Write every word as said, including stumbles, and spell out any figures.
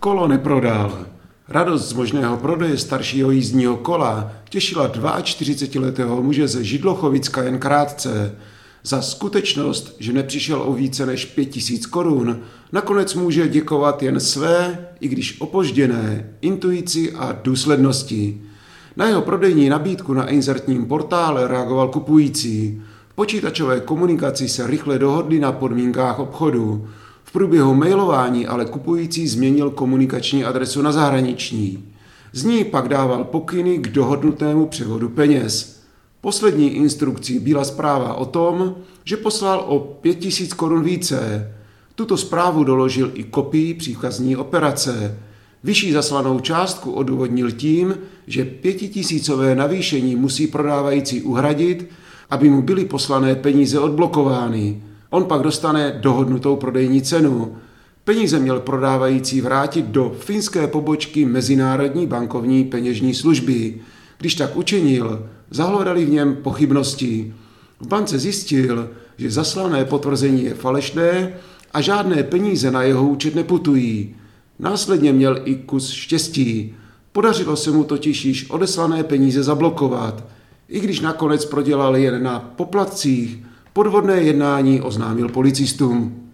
Kolo neprodal. Radost z možného prodeje staršího jízdního kola těšila čtyřicetiletého muže ze Židlochovicka jen krátce. Za skutečnost, že nepřišel o více než pět tisíc korun, nakonec může děkovat jen své, i když opožděné, intuici a důslednosti. Na jeho prodejní nabídku na inzertním portále reagoval kupující. V počítačové komunikaci se rychle dohodli na podmínkách obchodu. V průběhu mailování ale kupující změnil komunikační adresu na zahraniční. Z ní pak dával pokyny k dohodnutému převodu peněz. Poslední instrukcí byla zpráva o tom, že poslal o pět tisíc korun více. Tuto zprávu doložil i kopii příkazní operace. Vyšší zaslanou částku odůvodnil tím, že pětitisícové navýšení musí prodávající uhradit, aby mu byly poslané peníze odblokovány. On pak dostane dohodnutou prodejní cenu. Peníze měl prodávající vrátit do finské pobočky Mezinárodní bankovní peněžní služby. Když tak učinil, zahledali v něm pochybnosti. V bance zjistil, že zaslané potvrzení je falešné a žádné peníze na jeho účet neputují. Následně měl i kus štěstí. Podařilo se mu totiž již odeslané peníze zablokovat. I když nakonec prodělal jen na poplatcích, podvodné jednání oznámil policistům.